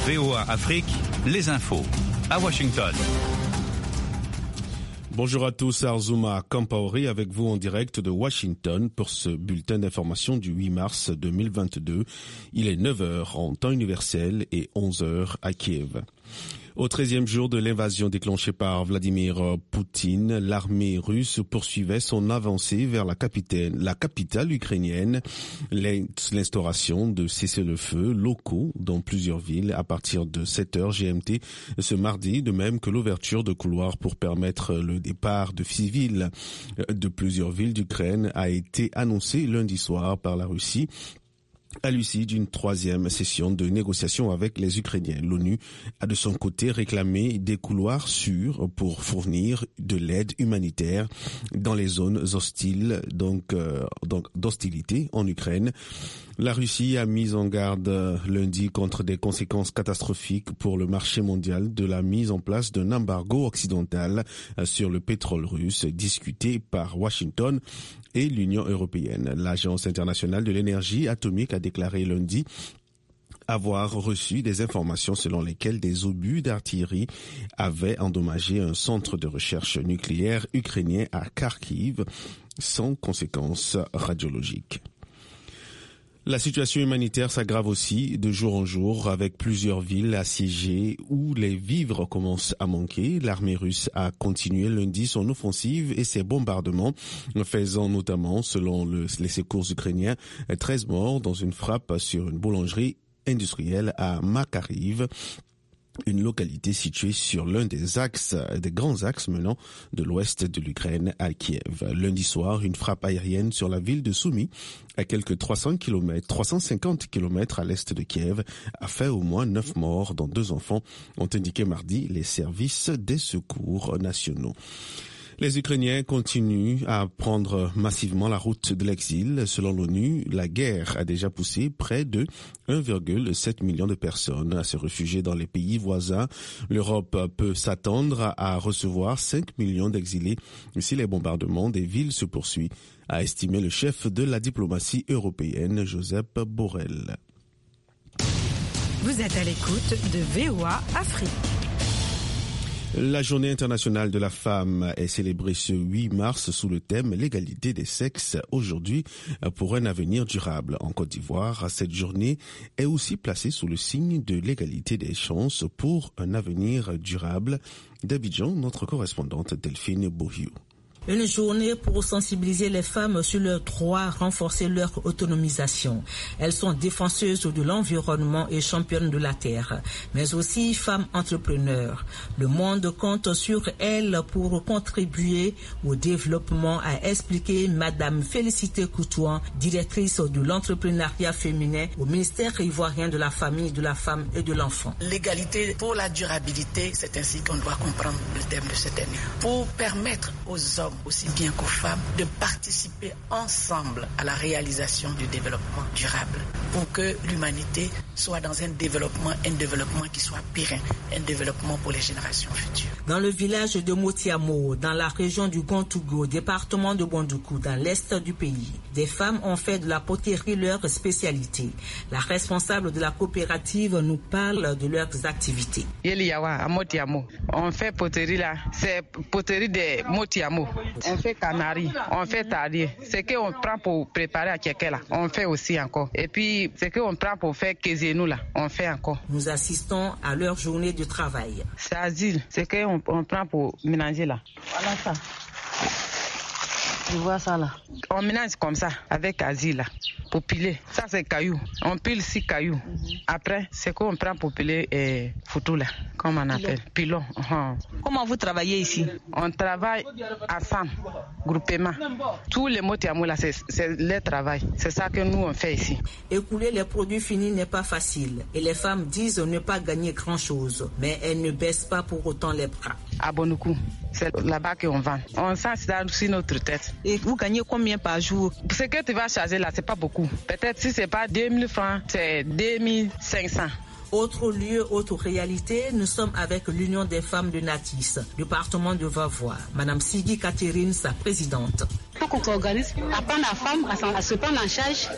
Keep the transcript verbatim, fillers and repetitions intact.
V O A Afrique, les infos à Washington. Bonjour à tous, Arzouma Kampaori avec vous en direct de Washington pour ce bulletin d'information du huit mars deux mille vingt-deux. Il est neuf heures en temps universel et onze heures à Kiev. Au treizième jour de l'invasion déclenchée par Vladimir Poutine, l'armée russe poursuivait son avancée vers la capitale, la capitale ukrainienne. L'instauration de cessez-le-feu locaux dans plusieurs villes à partir de sept heures G M T ce mardi, de même que l'ouverture de couloirs pour permettre le départ de civils de plusieurs villes d'Ukraine a été annoncée lundi soir par la Russie, à l'issue d'une troisième session de négociations avec les Ukrainiens. L'ONU a de son côté réclamé des couloirs sûrs pour fournir de l'aide humanitaire dans les zones hostiles, donc, euh, donc d'hostilité en Ukraine. La Russie a mis en garde lundi contre des conséquences catastrophiques pour le marché mondial de la mise en place d'un embargo occidental sur le pétrole russe discuté par Washington et l'Union européenne. L'Agence internationale de l'énergie atomique a déclaré lundi avoir reçu des informations selon lesquelles des obus d'artillerie avaient endommagé un centre de recherche nucléaire ukrainien à Kharkiv sans conséquences radiologiques. La situation humanitaire s'aggrave aussi de jour en jour avec plusieurs villes assiégées où les vivres commencent à manquer. L'armée russe a continué lundi son offensive et ses bombardements, faisant notamment, selon le, les secours ukrainiens, treize morts dans une frappe sur une boulangerie industrielle à Makariv, une localité située sur l'un des axes, des grands axes menant de l'ouest de l'Ukraine à Kiev. Lundi soir, une frappe aérienne sur la ville de Soumy, à quelques trois cents kilomètres, trois cent cinquante kilomètres à l'est de Kiev, a fait au moins neuf morts, dont deux enfants, ont indiqué mardi les services des secours nationaux. Les Ukrainiens continuent à prendre massivement la route de l'exil. Selon l'ONU, la guerre a déjà poussé près de un virgule sept million de personnes à se réfugier dans les pays voisins. L'Europe peut s'attendre à recevoir cinq millions d'exilés si les bombardements des villes se poursuivent, a estimé le chef de la diplomatie européenne, Josep Borrell. Vous êtes à l'écoute de V O A Afrique. La journée internationale de la femme est célébrée ce huit mars sous le thème « L'égalité des sexes aujourd'hui pour un avenir durable ». En Côte d'Ivoire, cette journée est aussi placée sous le signe de l'égalité des chances pour un avenir durable. D'Abidjan, notre correspondante Delphine Bohiou. Une journée pour sensibiliser les femmes sur leurs droits, renforcer leur autonomisation. Elles sont défenseuses de l'environnement et championnes de la terre, mais aussi femmes entrepreneurs. Le monde compte sur elles pour contribuer au développement, a expliqué Madame Félicité Coutouan, directrice de l'entrepreneuriat féminin au ministère ivoirien de la Famille, de la Femme et de l'Enfant. L'égalité pour la durabilité, c'est ainsi qu'on doit comprendre le thème de cette année. Pour permettre aux hommes aussi bien qu'aux femmes, de participer ensemble à la réalisation du développement durable pour que l'humanité soit dans un développement, un développement qui soit pérenne, un développement pour les générations futures. Dans le village de Motiamo, dans la région du Gontougo, département de Bondoukou, dans l'est du pays, des femmes ont fait de la poterie leur spécialité. La responsable de la coopérative nous parle de leurs activités. Yeliawa, à Motiamo, on fait poterie là, c'est poterie de Motiamo. On fait canari, on fait tadier. Ce qu'on prend pour préparer à Tchekela, on fait aussi encore. Et puis, ce qu'on prend pour faire kézénou là, on fait encore. Nous assistons à leur journée de travail. C'est asile, ce qu'on on prend pour mélanger là. Voilà ça. Tu vois ça là. On mélange comme ça, avec asile là, pour piler. Ça c'est caillou. On pile six cailloux. Mm-hmm. Après, c'est qu'on prend pour piler et foutu là, comme on appelle, pilon. Uh-huh. Comment vous travaillez ici? On travaille ensemble, groupement. Tous les motiamos là, c'est, c'est le travail. C'est ça que nous on fait ici. Écouler les produits finis n'est pas facile. Et les femmes disent ne pas gagner grand chose. Mais elles ne baissent pas pour autant les bras. À Bondoukou, c'est là-bas qu'on vend. On sent ça sur notre tête. Et vous gagnez combien par jour? Ce que tu vas charger là, c'est pas beaucoup. Peut-être si c'est pas deux mille francs, c'est deux mille cinq cents. Autre lieu, autre réalité, nous sommes avec l'Union des femmes de Natis, département de Vavois. Madame Sigui Catherine, sa présidente. Il faut qu'on s'organise, apprendre la femme à se prendre en charge